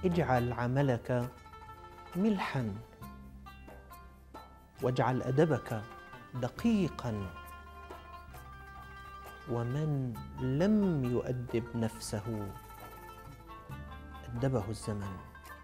اجعل عملك ملحا، واجعل أدبك دقيقا، ومن لم يؤدب نفسه أدبه الزمن.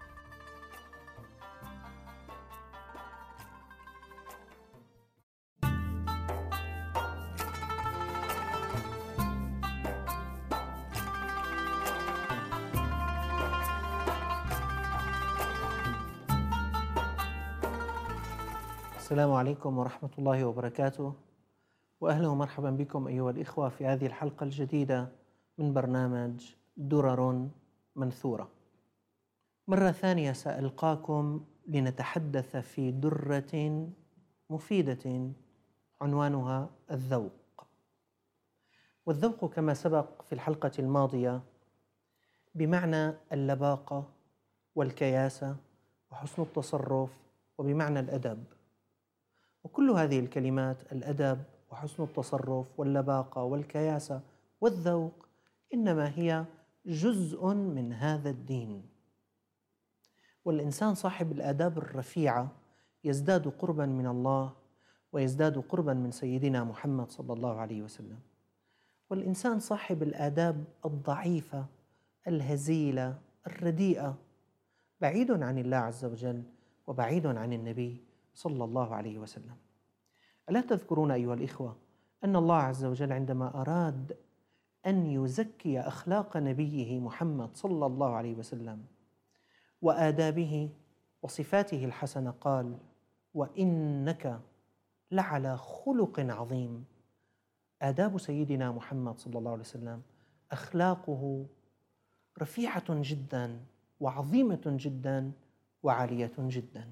السلام عليكم ورحمة الله وبركاته، وأهلا ومرحبا بكم أيها الإخوة في هذه الحلقة الجديدة من برنامج درر منثورة. مرة ثانية سألقاكم لنتحدث في درة مفيدة عنوانها الذوق. والذوق كما سبق في الحلقة الماضية بمعنى اللباقة والكياسة وحسن التصرف، وبمعنى الأدب. وكل هذه الكلمات، الأدب وحسن التصرف واللباقة والكياسة والذوق، إنما هي جزء من هذا الدين. والإنسان صاحب الآداب الرفيعة يزداد قربا من الله ويزداد قربا من سيدنا محمد صلى الله عليه وسلم. والإنسان صاحب الآداب الضعيفة الهزيلة الرديئة بعيد عن الله عز وجل وبعيد عن النبي صلى الله عليه وسلم. ألا تذكرون أيها الإخوة أن الله عز وجل عندما أراد أن يزكي أخلاق نبيه محمد صلى الله عليه وسلم وآدابه وصفاته الحسنة قال: وإنك لعلى خلق عظيم. آداب سيدنا محمد صلى الله عليه وسلم، أخلاقه رفيعة جدا وعظيمة جدا وعالية جدا.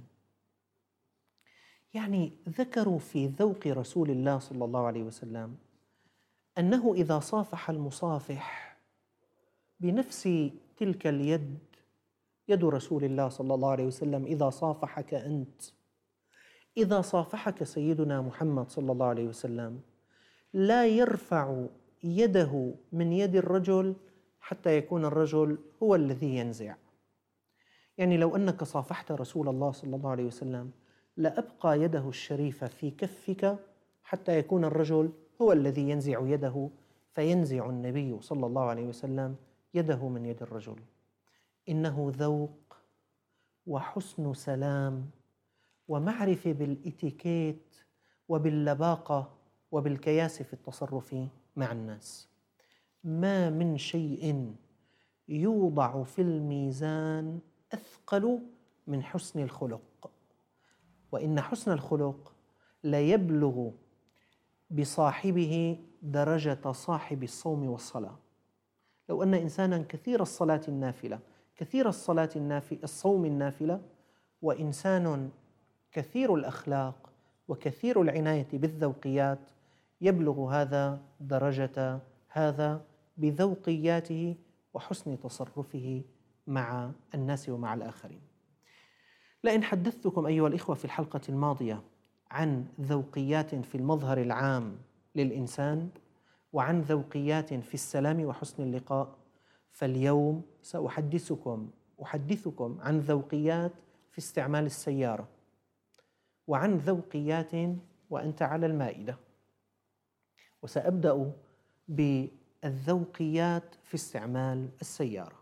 يعني ذكروا في ذوق رسول الله صلى الله عليه وسلم أنه إذا صافح المصافح بنفس تلك اليد، يد رسول الله صلى الله عليه وسلم، إذا صافحك أنت، إذا صافحك سيدنا محمد صلى الله عليه وسلم، لا يرفع يده من يد الرجل حتى يكون الرجل هو الذي ينزع. يعني لو أنك صافحت رسول الله صلى الله عليه وسلم لأبقى يده الشريفة في كفك حتى يكون الرجل هو الذي ينزع يده، فينزع النبي صلى الله عليه وسلم يده من يد الرجل. إنه ذوق وحسن سلام ومعرفة بالإتيكيت وباللباقة وبالكياس في التصرف مع الناس. ما من شيء يوضع في الميزان أثقل من حسن الخلق، وإن حسن الخلق لا يبلغ بصاحبه درجة صاحب الصوم والصلاة. لو أن إنسانا كثير الصلاة النافلة، كثير الصوم النافلة، وإنسان كثير الأخلاق وكثير العناية بالذوقيات، يبلغ هذا درجة هذا بذوقياته وحسن تصرفه مع الناس ومع الآخرين. لئن حدثتكم أيها الإخوة في الحلقة الماضية عن ذوقيات في المظهر العام للإنسان وعن ذوقيات في السلام وحسن اللقاء، فاليوم سأحدثكم عن ذوقيات في استعمال السيارة، وعن ذوقيات وأنت على المائدة. وسأبدأ بالذوقيات في استعمال السيارة.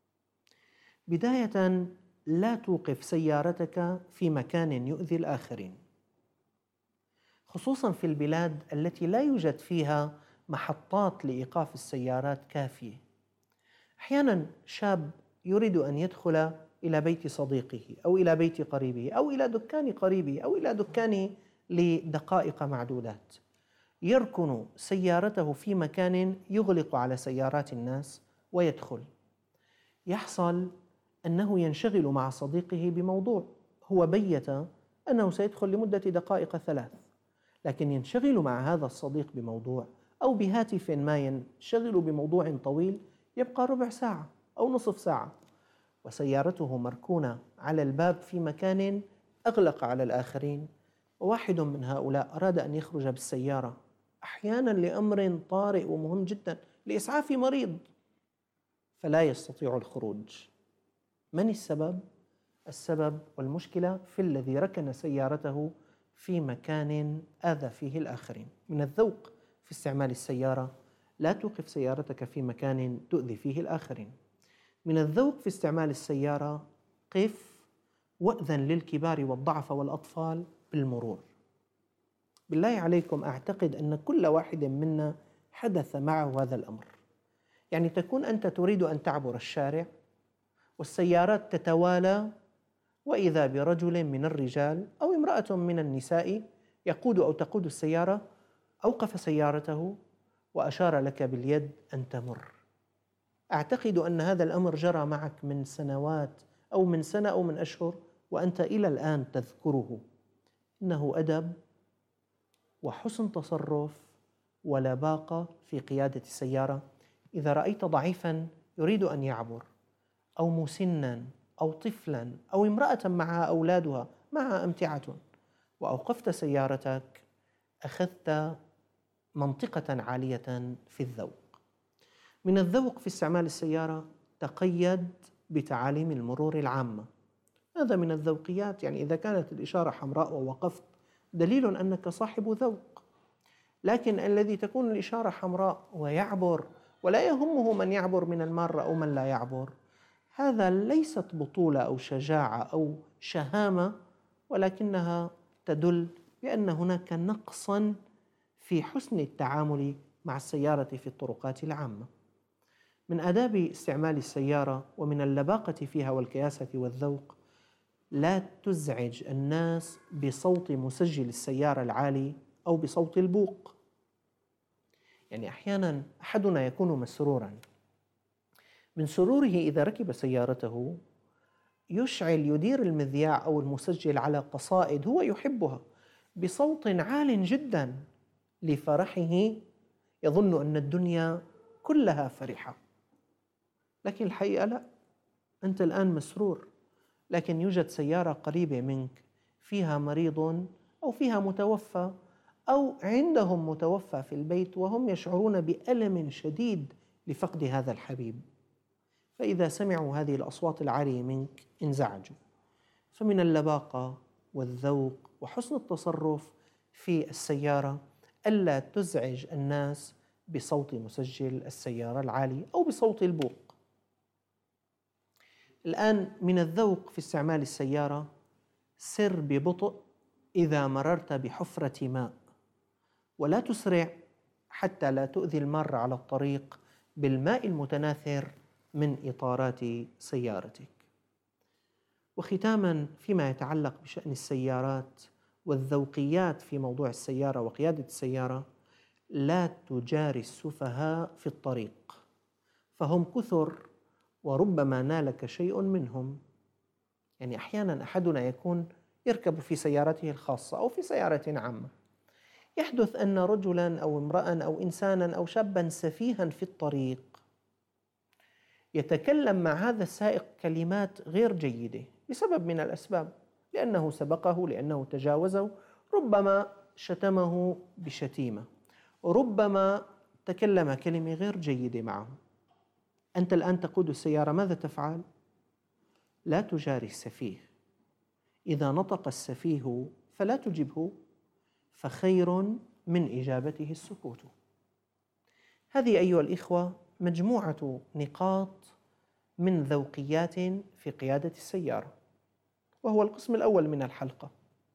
بداية، لا توقف سيارتك في مكان يؤذي الآخرين، خصوصا في البلاد التي لا يوجد فيها محطات لإيقاف السيارات كافية. أحيانا شاب يريد أن يدخل إلى بيت صديقه أو إلى بيت قريبه أو إلى دكان قريبه أو إلى دكانه لدقائق معدودات، يركن سيارته في مكان يغلق على سيارات الناس ويدخل. يحصل أنه ينشغل مع صديقه بموضوع، هو بيت أنه سيدخل لمدة دقائق 3، لكن ينشغل مع هذا الصديق بموضوع، أو بهاتف ما ينشغل بموضوع طويل يبقى ربع ساعة أو نصف ساعة، وسيارته مركونة على الباب في مكان أغلق على الآخرين. وواحد من هؤلاء أراد أن يخرج بالسيارة أحيانا لأمر طارئ ومهم جدا، لإسعاف مريض، فلا يستطيع الخروج. من السبب؟ السبب والمشكلة في الذي ركن سيارته في مكان آذى فيه الآخرين. من الذوق في استعمال السيارة لا توقف سيارتك في مكان تؤذي فيه الآخرين. من الذوق في استعمال السيارة قف وأذن للكبار والضعف والأطفال بالمرور. بالله عليكم، أعتقد أن كل واحد منا حدث معه هذا الأمر. يعني تكون أنت تريد أن تعبر الشارع والسيارات تتوالى، وإذا برجل من الرجال أو امرأة من النساء يقود أو تقود السيارة أوقف سيارته وأشار لك باليد أن تمر. أعتقد أن هذا الأمر جرى معك من سنوات أو من سنة أو من أشهر وأنت إلى الآن تذكره. إنه أدب وحسن تصرف ولباقة في قيادة السيارة. إذا رأيت ضعيفاً يريد أن يعبر أو مسناً أو طفلاً أو امرأة معها أولادها معها أمتعة وأوقفت سيارتك، أخذت منطقة عالية في الذوق. من الذوق في استعمال السيارة تقيد بتعاليم المرور العامة. هذا من الذوقيات، يعني إذا كانت الإشارة حمراء ووقفت دليل أنك صاحب ذوق. لكن الذي تكون الإشارة حمراء ويعبر ولا يهمه من يعبر من المارة أو من لا يعبر، هذا ليست بطولة أو شجاعة أو شهامة، ولكنها تدل بأن هناك نقصاً في حسن التعامل مع السيارة في الطرقات العامة. من آداب استعمال السيارة ومن اللباقة فيها والكياسة والذوق لا تزعج الناس بصوت مسجل السيارة العالي أو بصوت البوق. يعني أحياناً أحدنا يكون مسروراً، من سروره إذا ركب سيارته يدير المذياع أو المسجل على قصائد هو يحبها بصوت عال جداً لفرحه، يظن أن الدنيا كلها فرحة. لكن الحقيقة لا، أنت الآن مسرور، لكن يوجد سيارة قريبة منك فيها مريض أو فيها متوفى أو عندهم متوفى في البيت وهم يشعرون بألم شديد لفقد هذا الحبيب، فإذا سمعوا هذه الأصوات العالية منك انزعجوا. فمن اللباقة والذوق وحسن التصرف في السيارة ألا تزعج الناس بصوت مسجل السيارة العالي أو بصوت البوق. الآن من الذوق في استعمال السيارة سر ببطء إذا مررت بحفرة ماء، ولا تسرع حتى لا تؤذي المار على الطريق بالماء المتناثر من إطارات سيارتك. وختاماً فيما يتعلق بشأن السيارات والذوقيات في موضوع السيارة وقيادة السيارة، لا تجاري السفهاء في الطريق، فهم كثر وربما نالك شيء منهم. يعني أحياناً أحدنا يكون يركب في سيارته الخاصة أو في سيارة عامة، يحدث أن رجلاً أو امرأة أو إنساناً أو شاباً سفيهاً في الطريق يتكلم مع هذا السائق كلمات غير جيدة بسبب من الأسباب، لأنه سبقه، لأنه تجاوزه، ربما شتمه بشتيمة، وربما تكلم كلمة غير جيدة معه. أنت الآن تقود السيارة، ماذا تفعل؟ لا تجاري السفيه. إذا نطق السفيه فلا تجبه، فخير من إجابته السكوت. هذه أيها الإخوة مجموعة نقاط من ذوقيات في قيادة السيارة، وهو القسم الأول من الحلقة.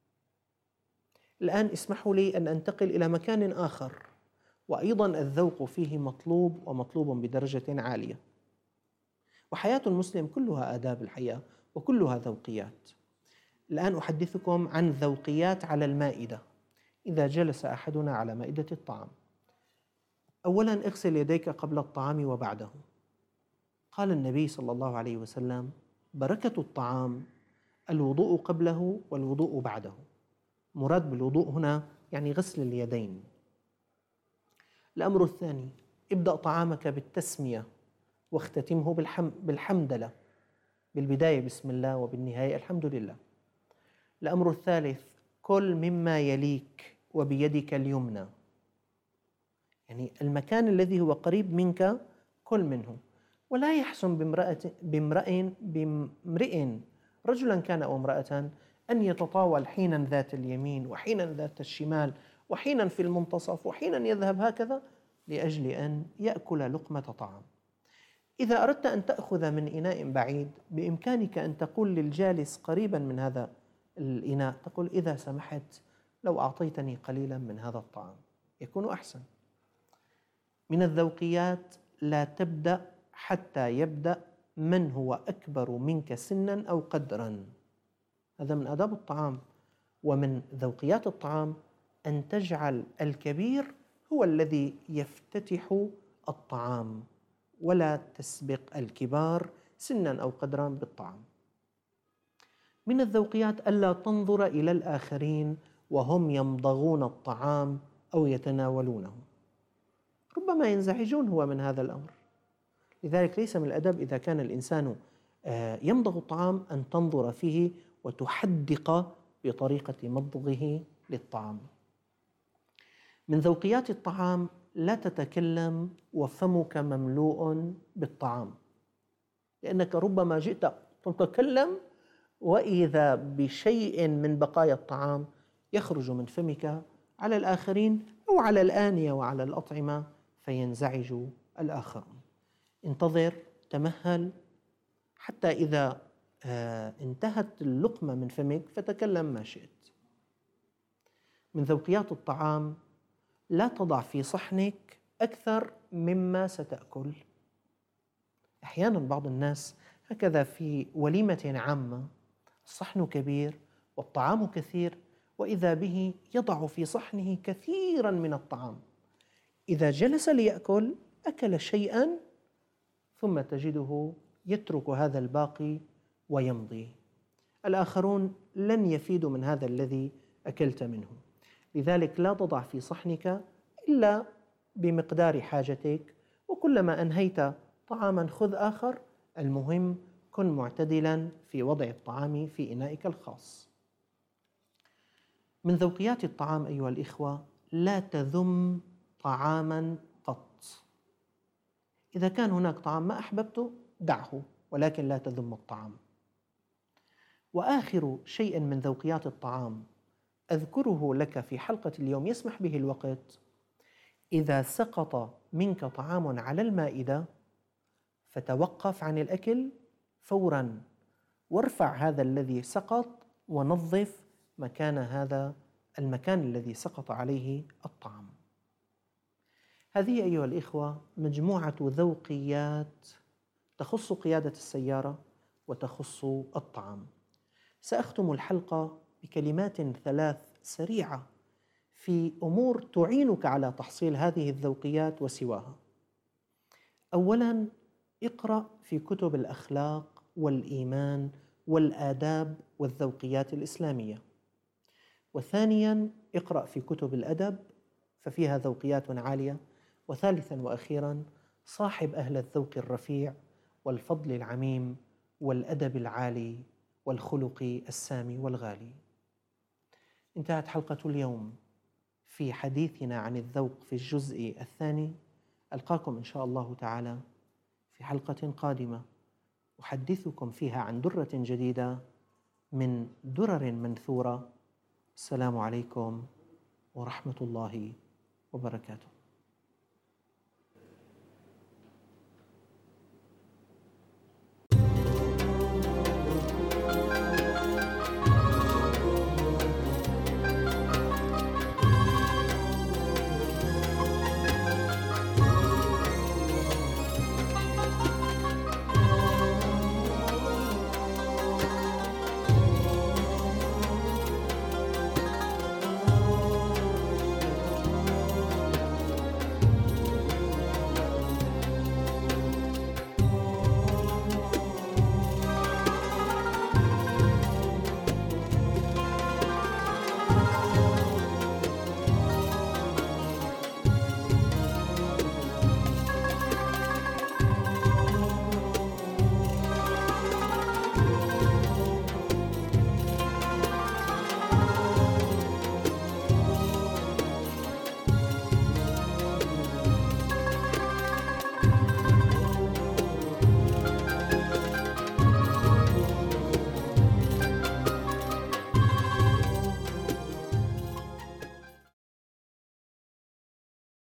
الآن اسمحوا لي أن أنتقل إلى مكان آخر، وأيضا الذوق فيه مطلوب ومطلوب بدرجة عالية. وحياة المسلم كلها آداب الحياة وكلها ذوقيات. الآن أحدثكم عن ذوقيات على المائدة إذا جلس أحدنا على مائدة الطعام. أولاً اغسل يديك قبل الطعام وبعده. قال النبي صلى الله عليه وسلم: بركة الطعام الوضوء قبله والوضوء بعده. مراد بالوضوء هنا يعني غسل اليدين. الأمر الثاني: ابدأ طعامك بالتسمية واختتمه بالحمدلة، بالبداية بسم الله وبالنهاية الحمد لله. الأمر الثالث: كل مما يليك وبيدك اليمنى، يعني المكان الذي هو قريب منك كل منه. ولا يحسن بامرئ رجلا كان أو امرأة أن يتطاول حينا ذات اليمين وحينا ذات الشمال وحينا في المنتصف وحينا يذهب هكذا لأجل أن يأكل لقمة طعام. إذا أردت أن تأخذ من إناء بعيد بإمكانك أن تقول للجالس قريبا من هذا الإناء، تقول: إذا سمحت لو أعطيتني قليلا من هذا الطعام يكون أحسن. من الذوقيات: لا تبدأ حتى يبدأ من هو أكبر منك سنا أو قدرا. هذا من آداب الطعام. ومن ذوقيات الطعام أن تجعل الكبير هو الذي يفتتح الطعام، ولا تسبق الكبار سنا أو قدرا بالطعام. من الذوقيات ألا تنظر إلى الآخرين وهم يمضغون الطعام أو يتناولونه، ربما ينزعجون هو من هذا الأمر. لذلك ليس من الأدب إذا كان الإنسان يمضغ الطعام أن تنظر فيه وتحدق بطريقة مضغه للطعام. من ذوقيات الطعام: لا تتكلم وفمك مملوء بالطعام، لأنك ربما جئت تتكلم وإذا بشيء من بقايا الطعام يخرج من فمك على الآخرين أو على الآنية وعلى الأطعمة فينزعج الآخرون. انتظر، تمهل، حتى إذا انتهت اللقمة من فمك فتكلم ما شئت. من ذوقيات الطعام: لا تضع في صحنك أكثر مما ستأكل. أحيانا بعض الناس هكذا في وليمة عامة، الصحن كبير والطعام كثير، وإذا به يضع في صحنه كثيرا من الطعام. إذا جلس ليأكل أكل شيئا ثم تجده يترك هذا الباقي ويمضي. الآخرون لن يفيدوا من هذا الذي أكلت منه. لذلك لا تضع في صحنك إلا بمقدار حاجتك، وكلما أنهيت طعاما خذ آخر. المهم كن معتدلا في وضع الطعام في إنائك الخاص. من ذوقيات الطعام أيها الإخوة: لا تذم طعاما قط. إذا كان هناك طعام ما أحببته دعه، ولكن لا تذم الطعام. وآخر شيء من ذوقيات الطعام أذكره لك في حلقة اليوم يسمح به الوقت: إذا سقط منك طعام على المائدة فتوقف عن الأكل فوراً، وارفع هذا الذي سقط ونظف مكان هذا المكان الذي سقط عليه الطعام. هذه أيها الإخوة مجموعة ذوقيات تخص قيادة السيارة وتخص الطعام. سأختم الحلقة بكلمات 3 سريعة في أمور تعينك على تحصيل هذه الذوقيات وسواها. أولاً: اقرأ في كتب الأخلاق والإيمان والآداب والذوقيات الإسلامية. وثانياً: اقرأ في كتب الأدب ففيها ذوقيات عالية. وثالثاً وأخيراً: صاحب أهل الذوق الرفيع والفضل العميم والأدب العالي والخلق السامي والغالي. انتهت حلقة اليوم في حديثنا عن الذوق في الجزء الثاني. ألقاكم إن شاء الله تعالى في حلقة قادمة أحدثكم فيها عن درة جديدة من درر منثورة. السلام عليكم ورحمة الله وبركاته.